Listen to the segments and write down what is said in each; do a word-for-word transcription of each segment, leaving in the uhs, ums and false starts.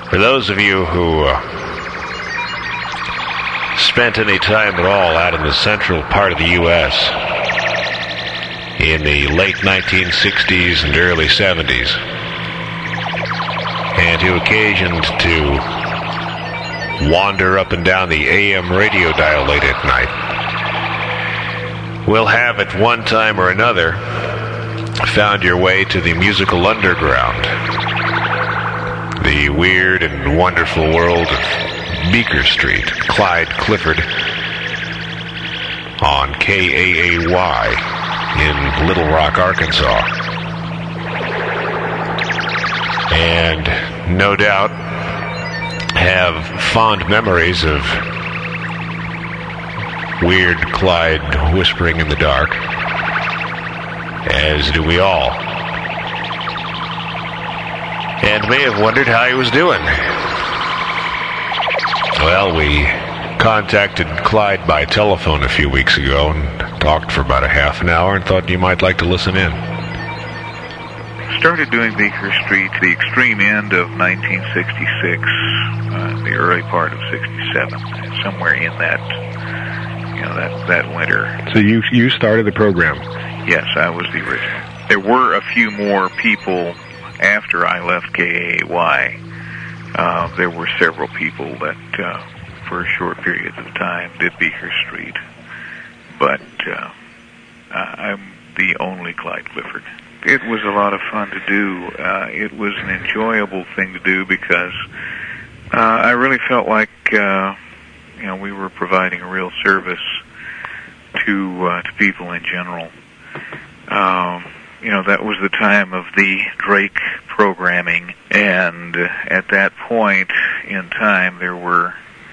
For those of you who uh, spent any time at all out in the central part of the U S in the late nineteen sixties and early seventies, and who occasioned to wander up and down the A M radio dial late at night, will have at one time or another found your way to the musical underground, the weird and wonderful world of Beaker Street, Clyde Clifford, on K A A Y in Little Rock, Arkansas. And no doubt have fond memories of weird Clyde whispering in the dark, as do we all. And may have wondered how he was doing. Well, we contacted Clyde by telephone a few weeks ago and talked for about a half an hour and thought you might like to listen in. Started doing Beaker Street the extreme end of nineteen sixty-six, uh, the early part of sixty-seven, somewhere in that, you know, that, that winter. So you you started the program? Yes, I was the original. There were a few more people after I left K A A Y. Uh, there were several people that, uh, for short periods of time, did Beaker Street. But uh, I'm the only Clyde Clifford. It was a lot of fun to do. Uh, it was an enjoyable thing to do because uh, I really felt like uh, you know we were providing a real service to uh, to people in general. Um, you know, that was the time of the Drake programming, and uh, at that point in time, there were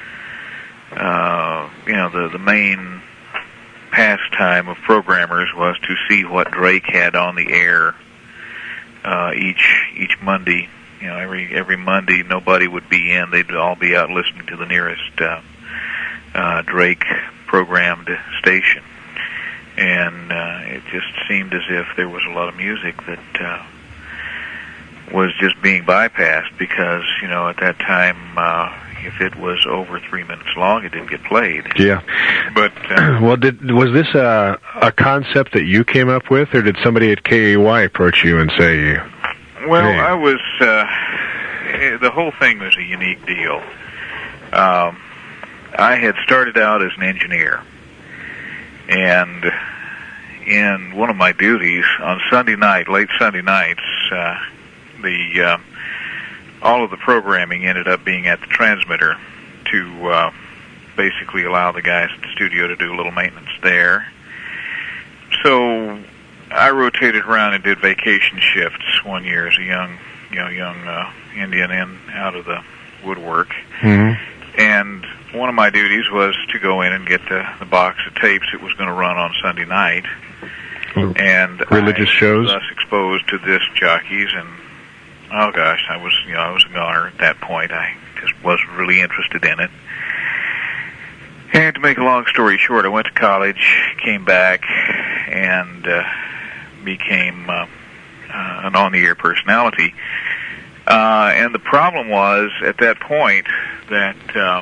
uh, you know the the main pastime of programmers was to see what Drake had on the air uh, each each Monday. You know, every every Monday, nobody would be in; they'd all be out listening to the nearest uh, uh, Drake programmed station, and uh, it just seemed as if there was a lot of music that uh, was just being bypassed because, you know, at that time, uh, if it was over three minutes long, it didn't get played. Yeah. But uh, well, did was this a a concept that you came up with, or did somebody at K A Y approach you and say? Well, hey. I was. Uh, the whole thing was a unique deal. Um, I had started out as an engineer, and in one of my duties on Sunday night, late Sunday nights, uh, the uh, all of the programming ended up being at the transmitter to uh, basically allow the guys at the studio to do a little maintenance there. So I rotated around and did vacation shifts one year as a young, you know, young uh, Indian in out of the woodwork. Mm-hmm. And one of my duties was to go in and get the, the box of tapes that was going to run on Sunday night. And religious I shows. was thus exposed to disc jockeys, and oh gosh, I was, you know, I was a goner at that point. I just wasn't really interested in it. And to make a long story short, I went to college, came back, and uh, became uh, uh, an on-the-air personality. Uh, and the problem was, at that point, that uh,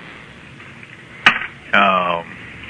um,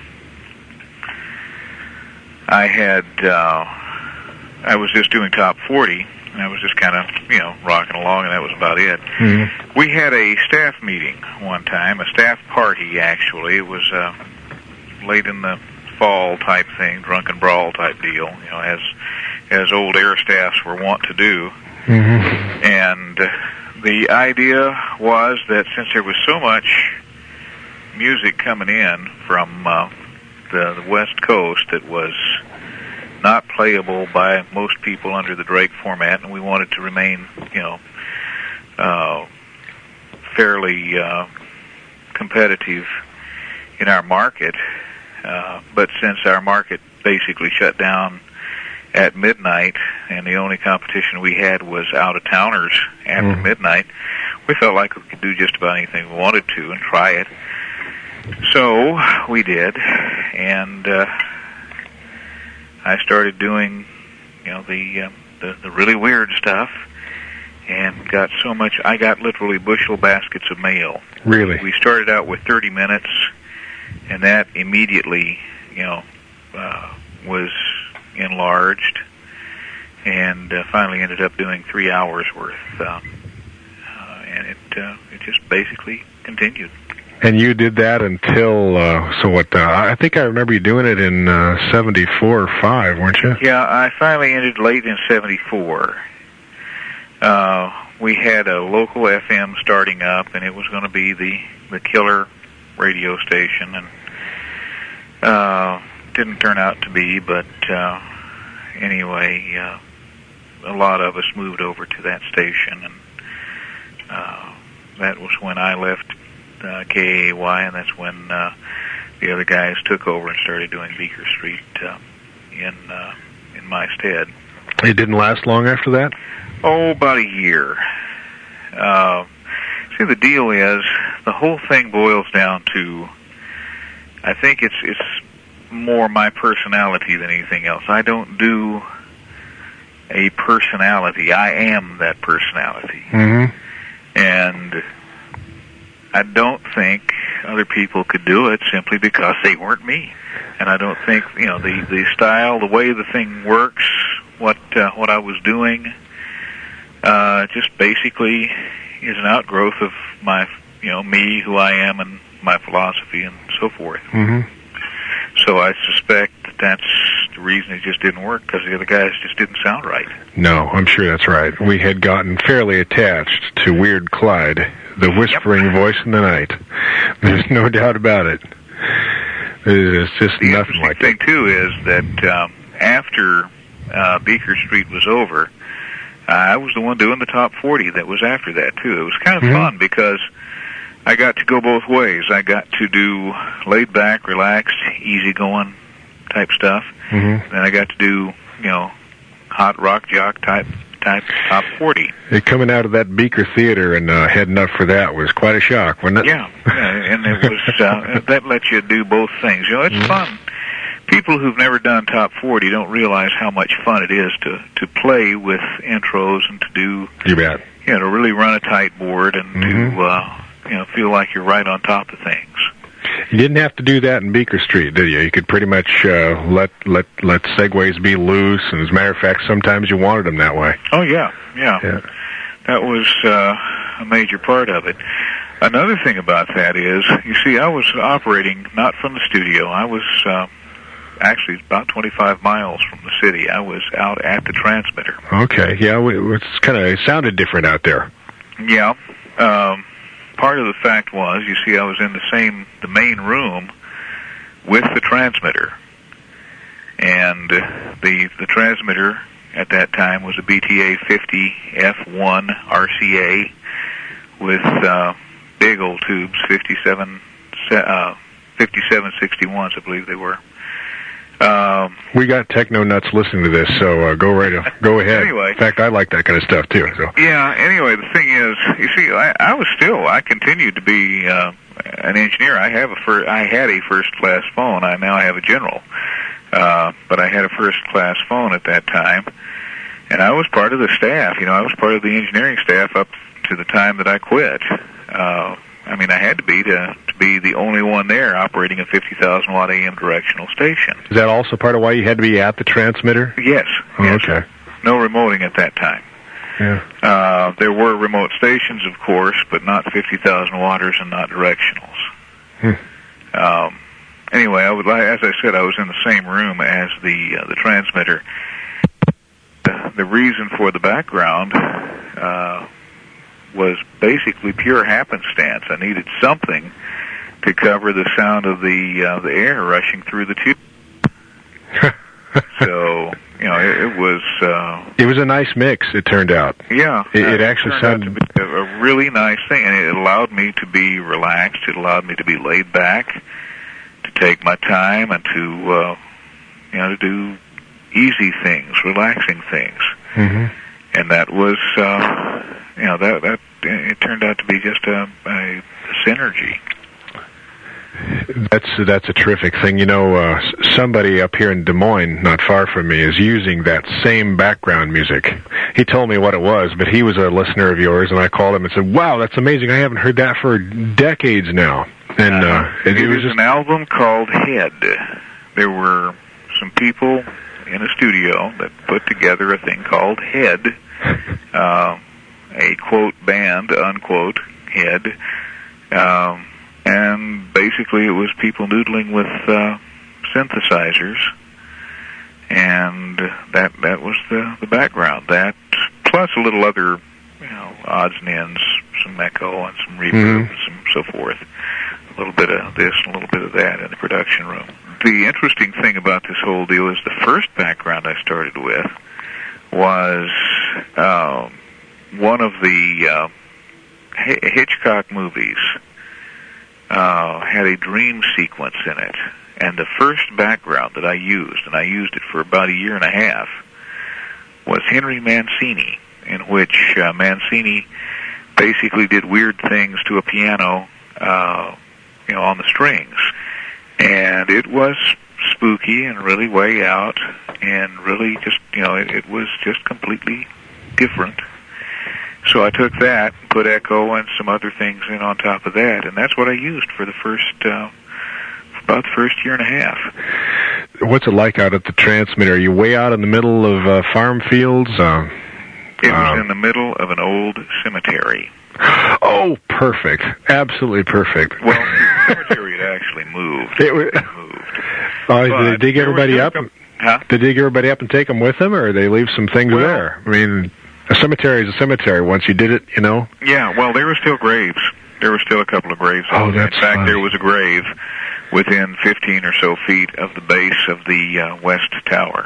I had, uh, I was just doing top forty, and I was just kind of, you know, rocking along, and that was about it. Mm-hmm. We had a staff meeting one time, a staff party, actually. It was uh, late in the fall type thing, drunken brawl type deal, you know, as as old air staffs were wont to do. Mm-hmm. And the idea was that since there was so much music coming in from uh, the, the West Coast that was not playable by most people under the Drake format, and we wanted to remain, you know, uh, fairly uh, competitive in our market. Uh, but since our market basically shut down at midnight, and the only competition we had was out-of-towners after mm. midnight, we felt like we could do just about anything we wanted to and try it. So we did, and uh, I started doing, you know, the, uh, the the really weird stuff, and got so much. I got literally bushel baskets of mail. Really? We started out with thirty minutes, and that immediately, you know, uh, was enlarged, and uh, finally ended up doing three hours worth, um, uh, and it uh, it just basically continued. And you did that until, uh, so what, uh, I think I remember you doing it in uh, seventy-four or five, weren't you? Yeah, I finally ended late in seventy-four. Uh, we had a local F M starting up, and it was going to be the, the killer radio station, and uh, didn't turn out to be, but uh, anyway, uh, a lot of us moved over to that station, and uh, that was when I left Uh, K A A Y, and that's when uh, the other guys took over and started doing Beaker Street uh, in uh, in my stead. It didn't last long after that? Oh, about a year. Uh, see, the deal is, the whole thing boils down to, I think it's it's more my personality than anything else. I don't do a personality. I am that personality. Mm-hmm. And I don't think other people could do it simply because they weren't me. And I don't think, you know, the, the style, the way the thing works, what uh, what I was doing, uh, just basically is an outgrowth of my, you know, me, who I am, and my philosophy, and so forth. Mm-hmm. So I suspect that that's the reason it just didn't work, because the other guys just didn't sound right. No, I'm sure that's right. We had gotten fairly attached to Weird Clyde, the whispering Yep. voice in the night. There's no doubt about it. It's just the nothing interesting like thing, it. too, is that um, after uh, Beaker Street was over, uh, I was the one doing the top forty that was after that, too. It was kind of Mm-hmm. fun because I got to go both ways. I got to do laid-back, relaxed, easy-going type stuff. Mm-hmm. Then I got to do, you know, hot rock jock type type top forty. It, coming out of that Beaker Theater and uh, heading up for that was quite a shock, wasn't it? Yeah, yeah, and it was uh, that lets you do both things. You know, it's mm-hmm. fun. People who've never done top forty don't realize how much fun it is to to play with intros and to do. You bet. You know, to really run a tight board and mm-hmm. to uh, you know, feel like you're right on top of things. You didn't have to do that in Beaker Street, did you? You could pretty much uh, let let let segues be loose, and as a matter of fact, sometimes you wanted them that way. Oh yeah, yeah. yeah. That was uh, a major part of it. Another thing about that is, you see, I was operating not from the studio. I was uh, actually about twenty-five miles from the city. I was out at the transmitter. Okay, yeah, it's kind of it sounded different out there. Yeah. Um, part of the fact was, you see, I was in the same, the main room with the transmitter. And the the transmitter at that time was a B T A fifty F one R C A with uh, big old tubes, fifty-seven, uh, fifty-seven sixty-ones, I believe they were. Um, we got techno nuts listening to this, so uh, go right, go ahead. Anyway, in fact, I like that kind of stuff too. So yeah. Anyway, the thing is, you see, I, I was still, I continued to be uh, an engineer. I have a fir- I had a first class phone. I now have a general, uh, but I had a first class phone at that time, and I was part of the staff. You know, I was part of the engineering staff up to the time that I quit. Uh, I mean, I had to be to, to be the only one there operating a fifty thousand watt A M directional station. Is that also part of why you had to be at the transmitter? Yes. Oh, yes. Okay. No remoting at that time. Yeah. Uh, there were remote stations, of course, but not fifty thousand watters and not directionals. Hmm. Um, anyway, I would, as I said, I was in the same room as the uh, the transmitter. The, the reason for the background uh, was basically pure happenstance. I needed something to cover the sound of the uh, the air rushing through the tube. So, you know, it, it was... Uh, it was a nice mix, it turned out. Yeah. It, it actually it sounded... out to be a really nice thing, and it allowed me to be relaxed. It allowed me to be laid back, to take my time, and to, uh, you know, to do easy things, relaxing things. Mm-hmm. And that was, uh, you know, that, that it turned out to be just a, a synergy. That's that's a terrific thing. You know, uh, somebody up here in Des Moines, not far from me, is using that same background music. He told me what it was, but he was a listener of yours, and I called him and said, wow, that's amazing. I haven't heard that for decades now. And uh, it, it, it was is just... an album called Head. There were some people in a studio that put together a thing called Head, uh, a, quote, band, unquote, Head. Um, and basically it was people noodling with uh, synthesizers, and that that was the, the background. That, plus a little other, you know, odds and ends, some echo and some reverb mm-hmm. and some so forth. A little bit of this and a little bit of that in the production room. The interesting thing about this whole deal is the first background I started with was uh, one of the uh, H- Hitchcock movies uh, had a dream sequence in it. And the first background that I used, and I used it for about a year and a half, was Henry Mancini, in which uh, Mancini basically did weird things to a piano, uh, you know, on the strings. And it was spooky and really way out, and really just, you know, it, it was just completely different. So I took that, put echo and some other things in on top of that, and that's what I used for the first, uh, for about the first year and a half. What's it like out at the transmitter? Are you way out in the middle of uh, farm fields? Uh, it was um, in the middle of an old cemetery. Oh, perfect. Absolutely perfect. Well, the cemetery had actually moved. It was, it moved. Uh, did they dig everybody up? A, huh? Did they dig everybody up and take them with them, or did they leave some things well, there? I mean, a cemetery is a cemetery. Once you did it, you know? Yeah, well, there were still graves. There were still a couple of graves. Oh, that's In fact, funny. there was a grave within fifteen or so feet of the base of the uh, West Tower.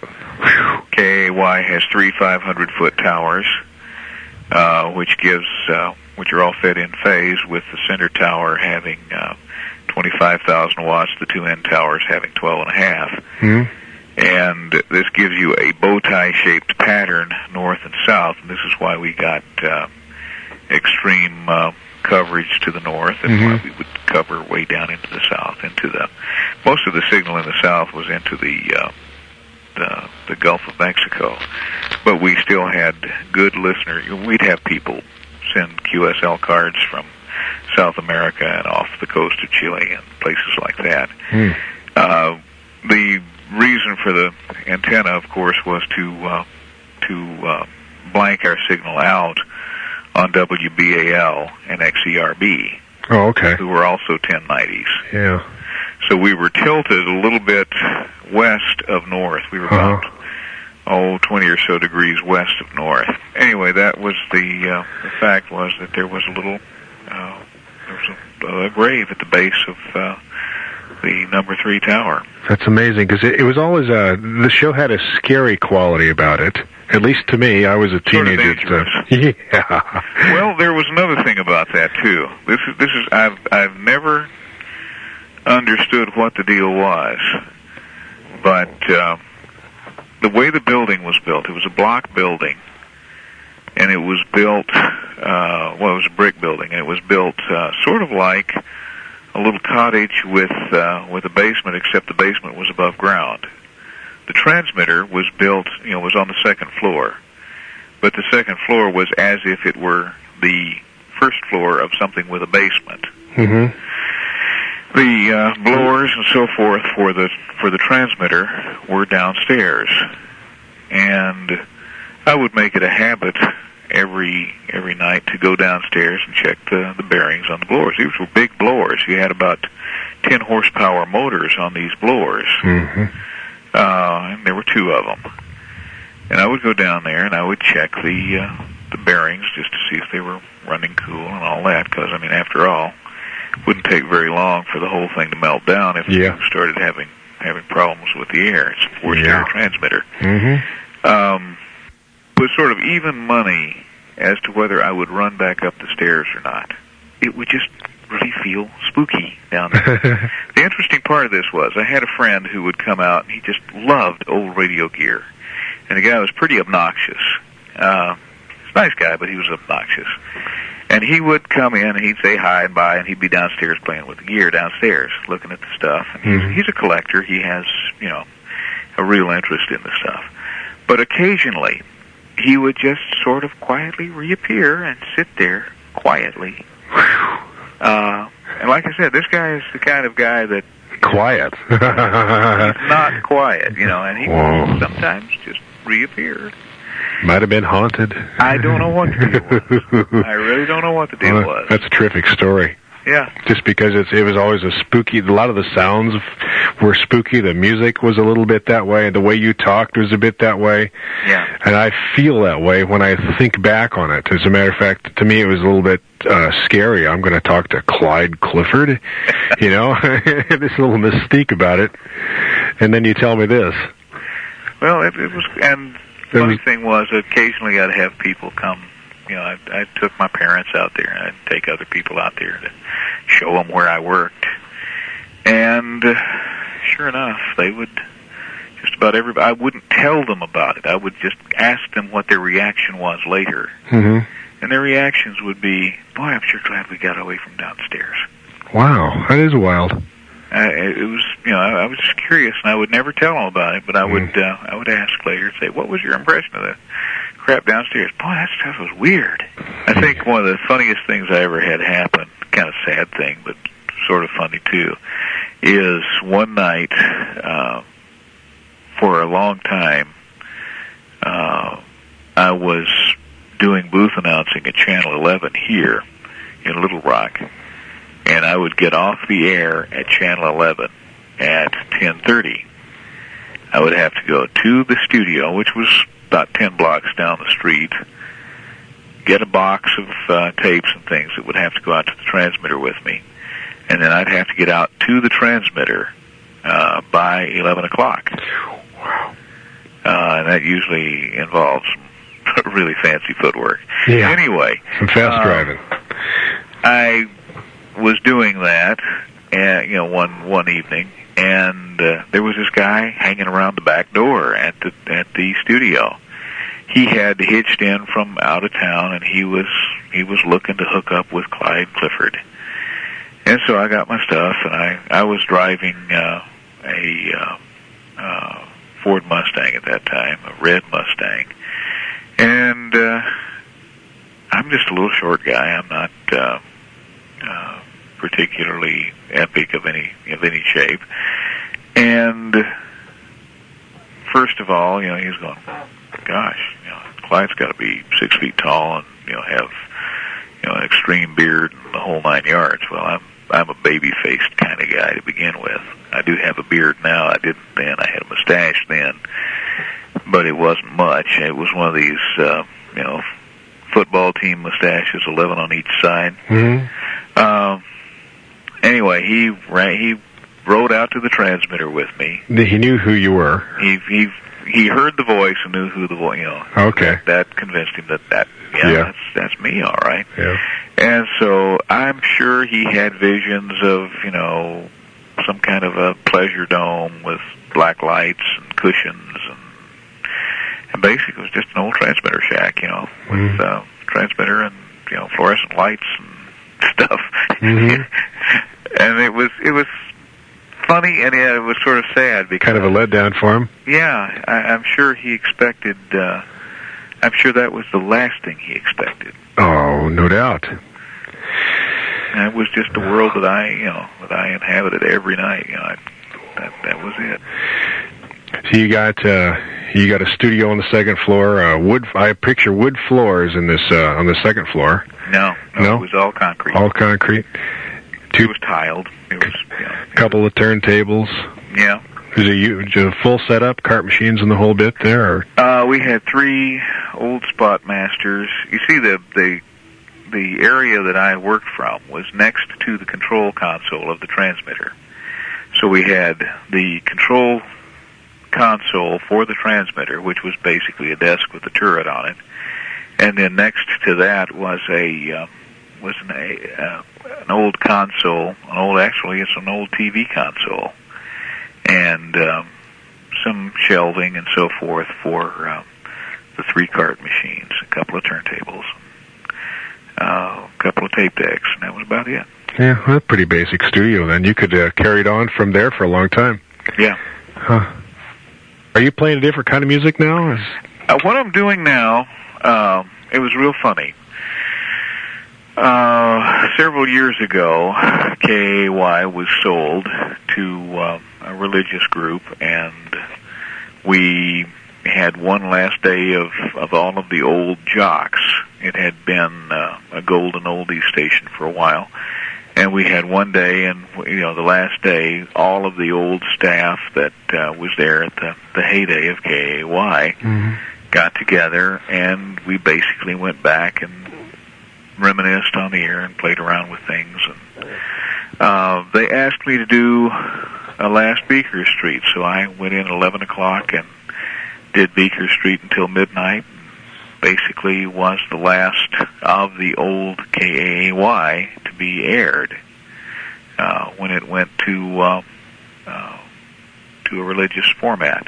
K A Y has three five hundred foot towers, uh, which gives, uh, which are all fed in phase, with the center tower having uh, twenty-five thousand watts, the two end towers having twelve and a half. Mm-hmm. And this gives you a bow tie shaped pattern north and south, and this is why we got uh, extreme uh, coverage to the north, and mm-hmm. why we would cover way down into the south. Into the most of the signal in the south was into the uh, the, the Gulf of Mexico, but we still had good listeners. We'd have people send Q S L cards from South America and off the coast of Chile and places like that. Mm. Uh, the reason for the antenna, of course, was to uh, to uh, blank our signal out on W B A L and X E R B, oh, okay. who were also ten nineties. Yeah. So we were tilted a little bit west of north. We were about, uh-huh. oh, twenty or so degrees west of north. Anyway, that was the, uh, the fact was that there was a little, uh, there was a, a grave at the base of uh, the number three tower. That's amazing, because it, it was always, uh, the show had a scary quality about it. At least to me, I was a teenager. Sort of uh, yeah. Well, there was another thing about that too. This is this is I've I've never understood what the deal was, but uh, the way the building was built, it was a block building, and it was built. Uh, well, it was a brick building, and it was built uh, sort of like a little cottage with uh, with a basement, except the basement was above ground. The transmitter was built, you know, was on the second floor, but the second floor was as if it were the first floor of something with a basement. Mm-hmm. The uh, blowers and so forth for the for the transmitter were downstairs, and I would make it a habit every every night to go downstairs and check the the bearings on the blowers. These were big blowers. You had about ten horsepower motors on these blowers. Mm-hmm. Uh, and there were two of them. And I would go down there and I would check the uh, the bearings just to see if they were running cool and all that. Because I mean, after all, it wouldn't take very long for the whole thing to melt down if yeah. you started having having problems with the air. It's a forced yeah. air transmitter. Mm-hmm. Um, was sort of even money as to whether I would run back up the stairs or not. It would just really feel spooky down there. The interesting part of this was I had a friend who would come out and he just loved old radio gear. And the guy was pretty obnoxious. Uh, he's a nice guy, but he was obnoxious. And he would come in, and he'd say hi and bye, and he'd be downstairs playing with the gear downstairs, looking at the stuff. And he's, Mm-hmm. he's a collector. He has, you know, a real interest in the stuff. But occasionally, he would just sort of quietly reappear and sit there quietly. Uh, and like I said, this guy is the kind of guy that Quiet. he's not quiet, you know, and he Whoa. would sometimes just reappear. Might have been haunted. I don't know what the deal was. I really don't know what the deal Well, was. That's a terrific story. Yeah. Just because it's it was always a spooky. A lot of the sounds were spooky. The music was a little bit that way. The way you talked was a bit that way. Yeah. And I feel that way when I think back on it. As a matter of fact, to me, it was a little bit uh, scary. I'm going to talk to Clyde Clifford. You know, there's a little mystique about it. And then you tell me this. Well, it, it was, and the funny thing was, occasionally I'd have people come. You know, I, I took my parents out there, and I'd take other people out there to show them where I worked. And uh, sure enough, they would just about everybody. I wouldn't tell them about it. I would just ask them what their reaction was later, Mm-hmm. and their reactions would be, "Boy, I'm sure glad we got away from downstairs." Wow, that is wild. I, it was, you know, I, I was just curious, and I would never tell them about it. But I would, uh, I would ask later, say, "What was your impression of that crap downstairs?" Boy, that stuff was weird. I think one of the funniest things I ever had happen, kind of sad thing, but sort of funny too, is one night, uh, for a long time, uh, I was doing booth announcing at Channel eleven here in Little Rock, and I would get off the air at Channel eleven at ten thirty. I would have to go to the studio, which was about ten blocks down the street, get a box of uh, tapes and things that would have to go out to the transmitter with me, and then I'd have to get out to the transmitter uh, by eleven o'clock. Wow. Uh, and that usually involves some really fancy footwork. Yeah. Anyway. Some fast uh, driving. I was doing that, and you know, one one evening, and uh, there was this guy hanging around the back door at the at the studio. He had hitched in from out of town, and he was he was looking to hook up with Clyde Clifford. And so I got my stuff, and I I was driving uh, a uh, uh, Ford Mustang at that time, a red Mustang, and uh, I'm just a little short guy. I'm not uh, uh, particularly epic of any of any shape. And first of all, you know, he's going, gosh, you know, Clyde's got to be six feet tall and you know have you know an extreme beard and the whole nine yards. Well, I'm I'm a baby-faced kind of guy to begin with. I do have a beard now. I didn't then. I had a mustache then, but it wasn't much. It was one of these, uh, you know, football team mustaches, eleven on each side. Mm-hmm. Um, anyway, he ran, he rode out to the transmitter with me. He knew who you were. He he he heard the voice and knew who the voice. You know. Okay. That, that convinced him that that yeah, Yeah. that's that's me, all right. Yeah. And so I'm sure he had visions of you know some kind of a pleasure dome with black lights and cushions and and basically it was just an old transmitter shack, you know, with Mm-hmm. uh, transmitter and you know fluorescent lights and stuff. Mm-hmm. And it was it was funny, and yeah, it was sort of sad because Kind of a letdown for him. yeah, I, I'm sure he expected. Uh, I'm sure that was the last thing he expected. Oh, no doubt. And it was just the world that I, you know, that I inhabited every night. You know, I, that that was it. So you got uh, you got a studio on the second floor. Uh, wood. I picture wood floors in this uh, on the second floor. No, no, No? it was all concrete. All concrete. It Two was tiled. It was, you know, it couple of turntables. was- yeah. Is it you? Is it a full setup, cart machines and the whole bit there? Or? Uh, we had three old Spot Masters. You see, the the the area that I worked from was next to the control console of the transmitter. So we had the control console for the transmitter, which was basically a desk with a turret on it, and then next to that was a uh, was an a, uh, an old console, an old actually it's an old T V console, and um, some shelving and so forth for uh, the three cart machines, a couple of turntables. uh, a couple of tape decks, and that was about it. Yeah, well, pretty basic studio then. You could uh, carry it on from there for a long time. Yeah. Huh. Are you playing a different kind of music now? Is... Uh, what I'm doing now, uh, it was real funny. Uh, several years ago, K A Y was sold to uh, a religious group, and we had one last day of, of all of the old jocks. It had been uh, a golden oldies station for a while, and we had one day, and you know, the last day, all of the old staff that uh, was there at the, the heyday of K A Y mm-hmm. got together, and we basically went back and reminisced on the air and played around with things. And uh, they asked me to do a last Beaker Street, so I went in at eleven o'clock and did Beaker Street until midnight. Basically was the last of the old K A Y to be aired uh, when it went to uh, uh, to a religious format.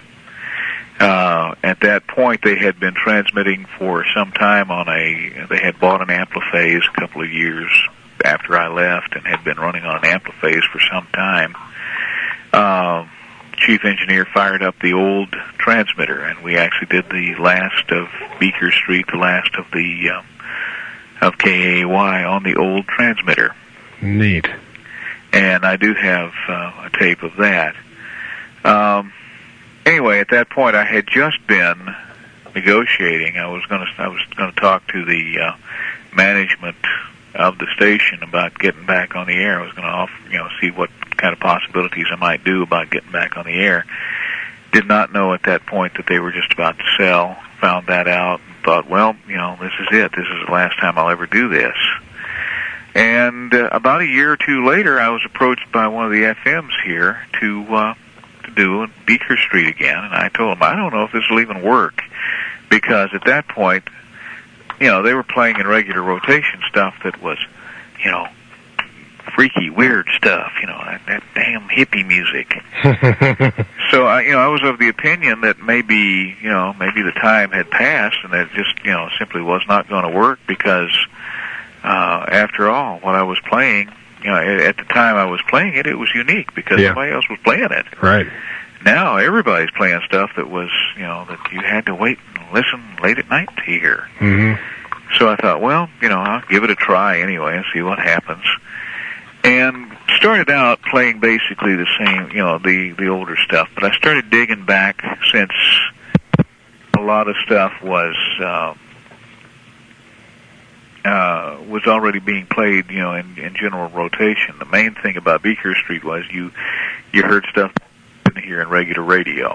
Uh, at that point, they had been transmitting for some time on a, they had bought an Ampliphase a couple of years after I left and had been running on an Ampliphase for some time. Uh, chief engineer fired up the old transmitter, and we actually did the last of Beaker Street, the last of the, uh, of K A Y on the old transmitter. Neat. And I do have uh, a tape of that. Um, Anyway, at that point, I had just been negotiating. I was going to I was going to talk to the uh, management of the station about getting back on the air. I was going to offer, you know, see what kind of possibilities I might do about getting back on the air. Did not know at that point that they were just about to sell. Found that out and thought, well, you know, this is it. This is the last time I'll ever do this. And uh, about a year or two later, I was approached by one of the F Ms here to. Uh, to do Beaker Street again, and I told them, I don't know if this will even work, because at that point, you know, they were playing in regular rotation stuff that was, you know, freaky, weird stuff, you know, that, that damn hippie music. So, I, you know, I was of the opinion that maybe, you know, maybe the time had passed, and that it just, you know, simply was not going to work, because, uh, after all, what I was playing, you know, at the time I was playing it, it was unique because yeah. nobody else was playing it. Right. Now everybody's playing stuff that was, you know, that you had to wait and listen late at night to hear. Mm-hmm. So I thought, well, you know, I'll give it a try anyway and see what happens. And started out playing basically the same, you know, the, the older stuff. But I started digging back since a lot of stuff was... Uh, Uh, was already being played, you know, in, in general rotation. The main thing about Beaker Street was you you heard stuff you didn't hear in regular radio.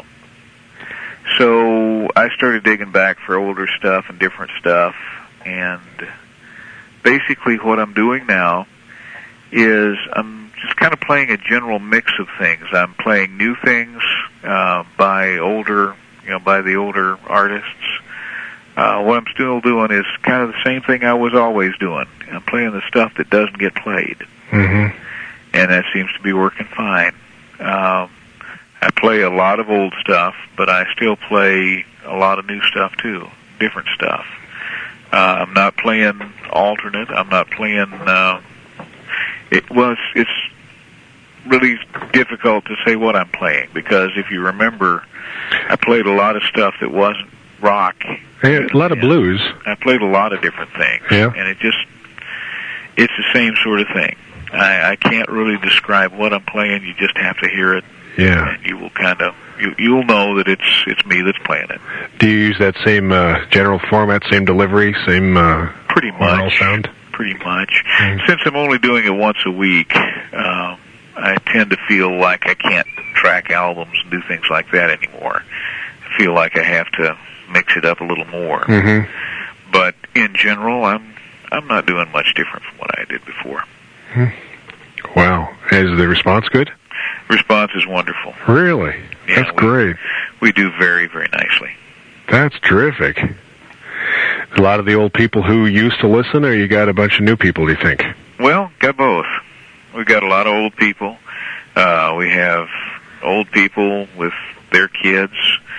So I started digging back for older stuff and different stuff, and basically what I'm doing now is I'm just kind of playing a general mix of things. I'm playing new things uh, by older, you know, by the older artists. Uh, what I'm still doing is kind of the same thing I was always doing. I'm playing the stuff that doesn't get played. Mm-hmm. And that seems to be working fine. Um, I play a lot of old stuff, but I still play a lot of new stuff too, different stuff. Uh, I'm not playing alternate. I'm not playing, uh, it, well, it's, it's really difficult to say what I'm playing, because if you remember, I played a lot of stuff that wasn't rock. Yeah, a lot of blues. I played a lot of different things. Yeah. And it just, it's the same sort of thing. I, I can't really describe what I'm playing. You just have to hear it. Yeah. And you will kind of, you, you'll know that it's it's me that's playing it. Do you use that same uh, general format, same delivery, same uh, pretty much sound? Pretty much. Mm. Since I'm only doing it once a week, uh, I tend to feel like I can't track albums and do things like that anymore. I feel like I have to mix it up a little more. Mm-hmm. But in general, I'm I'm not doing much different from what I did before. Hmm. Wow. Is the response good? Response is wonderful. Really? Yeah, That's we, great. We do very, very nicely. That's terrific. A lot of the old people who used to listen, or you got a bunch of new people, do you think? Well, got both. We've got a lot of old people. Uh, we have old people with their kids,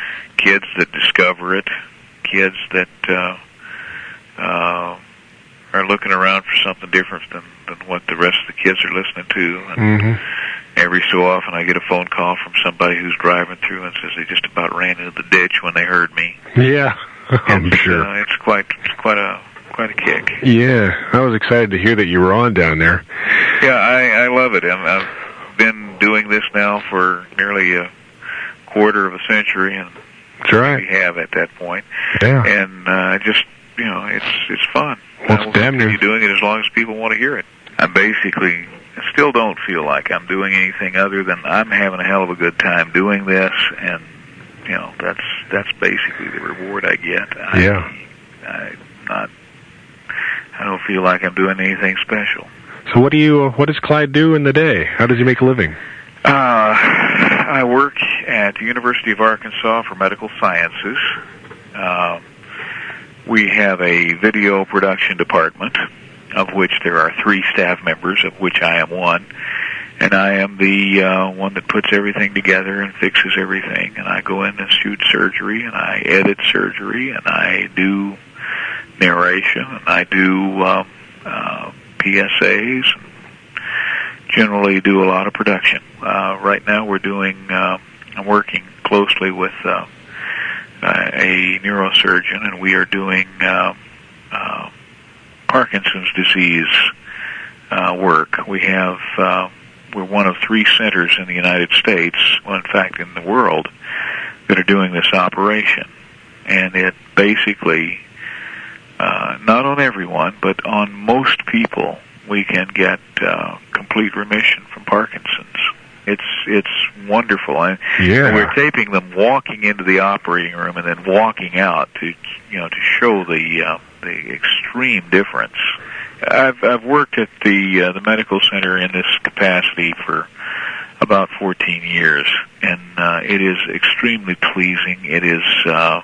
kids that discover it, kids that uh, uh, are looking around for something different than, than what the rest of the kids are listening to. And Mm-hmm. every so often I get a phone call from somebody who's driving through and says they just about ran into the ditch when they heard me. Yeah, I'm it's, sure. Uh, it's quite it's quite a quite a kick. Yeah, I was excited to hear that you were on down there. Yeah, I, I love it. I'm, I've been doing this now for nearly a quarter of a century, and That's right. we have at that point. Yeah. And uh, just you know, it's it's fun. Well, I will it's damn near. continue doing it as long as people want to hear it. I basically still don't feel like I'm doing anything other than I'm having a hell of a good time doing this, and you know, that's that's basically the reward I get. I, Yeah. I not. I don't feel like I'm doing anything special. So what do you? What does Clyde do in the day? How does he make a living? Uh, I work at the University of Arkansas for Medical Sciences. Uh, we have a video production department, of which there are three staff members, of which I am one. And I am the uh, one that puts everything together and fixes everything. And I go in and shoot surgery, and I edit surgery, and I do narration, and I do um, uh, P S As, and generally do a lot of production. Uh, right now we're doing, uh, I'm working closely with uh, uh, a neurosurgeon, and we are doing uh, uh, Parkinson's disease uh, work. We have, uh, we're one of three centers in the United States, well, in fact, in the world, that are doing this operation. And it basically, uh, not on everyone, but on most people, we can get uh, complete remission from Parkinson's. It's it's wonderful. And Yeah. we're taping them walking into the operating room and then walking out to you know to show the uh, the extreme difference. I've I've worked at the uh, the medical center in this capacity for about fourteen years, and uh, it is extremely pleasing. It is uh,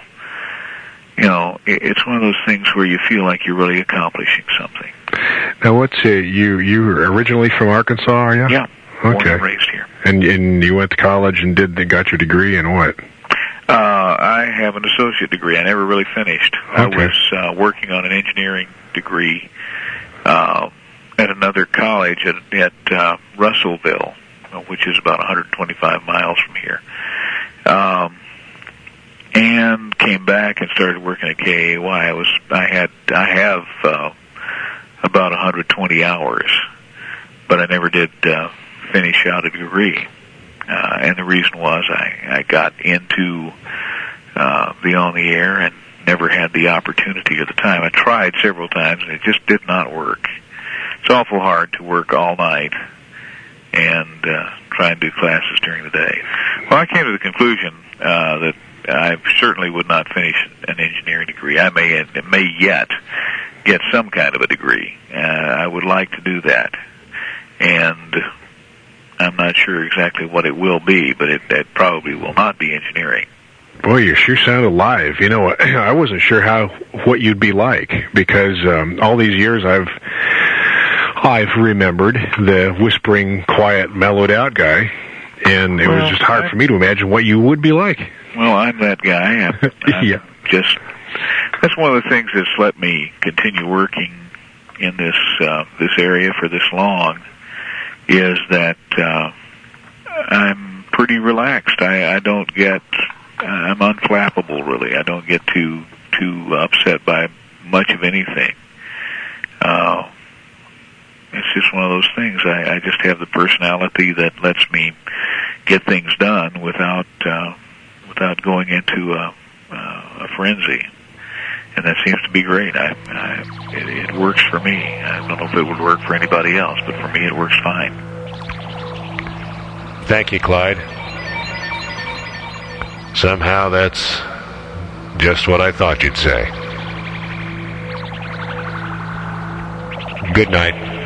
you know it, it's one of those things where you feel like you're really accomplishing something. Now, what's uh, you? You were originally from Arkansas, are you? Yeah. Born Okay. and raised here. And and you went to college and did got your degree in what? Uh, I have an associate degree. I never really finished. I Okay. was uh, working on an engineering degree uh, at another college at, at uh, Russellville, which is about one hundred twenty-five miles from here. Um, and came back and started working at K A Y. I was I had I have uh, about one hundred twenty hours, but I never did uh, finish out a degree. Uh, and the reason was I, I got into uh, the on the air and never had the opportunity at the time. I tried several times and it just did not work. It's awful hard to work all night and uh, try and do classes during the day. Well, I came to the conclusion uh, that I certainly would not finish an engineering degree. I may may yet get some kind of a degree. Uh, I would like to do that, and I'm not sure exactly what it will be, but it, it probably will not be engineering. Boy, you sure sound alive. You know, I wasn't sure how what you'd be like because um, all these years I've I've remembered the whispering, quiet, mellowed out guy, and it Well, was just hard I- for me to imagine what you would be like. Well, I'm that guy. I'm, I'm Yeah. just that's one of the things that's let me continue working in this uh, this area for this long. Is that uh, I'm pretty relaxed. I, I don't get, uh, I'm unflappable really. I don't get too too upset by much of anything. Uh, it's just one of those things. I, I just have the personality that lets me get things done without uh, without going into a, uh, a frenzy. And that seems to be great. I, I it, it works for me. I don't know if it would work for anybody else, but for me it works fine. Thank you, Clyde. Somehow that's just what I thought you'd say. Good night.